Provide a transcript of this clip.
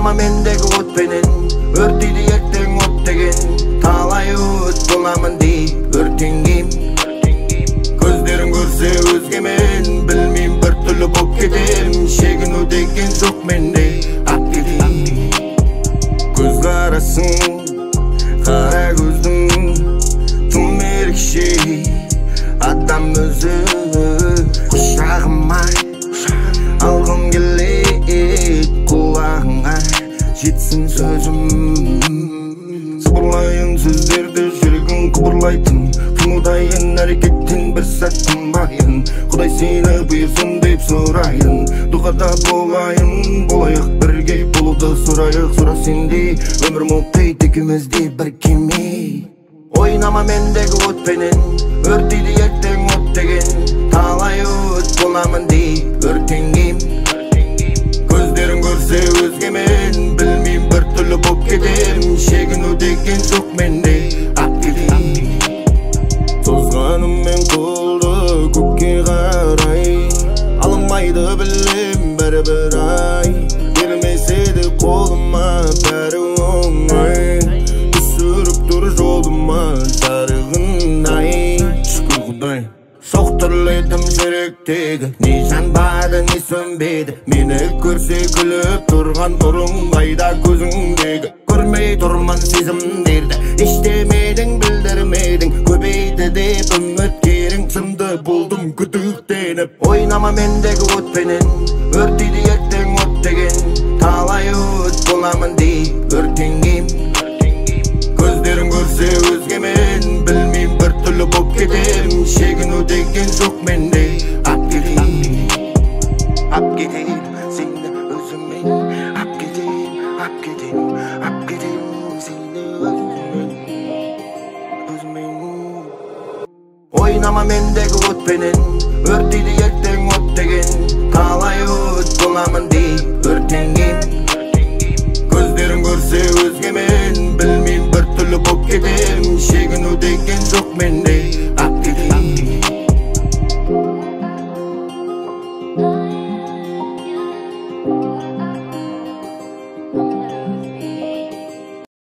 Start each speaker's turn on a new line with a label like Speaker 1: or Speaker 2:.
Speaker 1: Oynama mendeki otpenen örtüydü erteң ot деген талай өт боламын deyip өртенгем көздерің көрсе өзгемен білмейм бір түрлі боп кетем шегіну деген жоқ менде ап кетем көз қарасың қара көздің тым ерекше адам өзі құшағыма алғым келеді құлағыңа жетсін сөзім сыбырлайын сөздерді жүрегің күбірлайтын тынудайын әрекеттен бір сәт тынбайын құдай сені бұйырсын деп сұрайын дұғада болайық бірге болуды сұрайық сендей өмір мұқит екеумізде бір кеме ойнама мендегі отпенен өртейді ертең от деген талай өт боламын deyip өртенгем көздерің көрсе өзгемен білмейм бір түрлі боп кетем шегіну деген жоқ менде ап кетем тозғаныммен қолды көкке қарай алынбайды білем бәрібір ай бермесе де қолыма бәрі оңай түсіріп тұр жолыма жарығын ай шүкір құдай соқтырледім жүректегі не жанбады не сөнбеді мені көрсе күліп тұрған тұрың қайда көзіңдегі көрмей тұрман сезімдерді ештемедің білдірмедің көбейді деп үміткерің сынды болдым күдіктеніп ойнама мендегі отпенен өртейді ертең от деген талай өт боламын deyip өртенгем көздерің көрсе өзгемен білмейм бір түрлі боп кетем шегіну деген жоқ менде ап кетем сені өзіммен ап кетем сені өзіммен ойнама мендегі отпенен өртейді ертең от деген талай өт боламын deyip өртенгем көздерің көрсе өзгемен білмейм бір түрлі боп кетем шегіну деген жоқ менде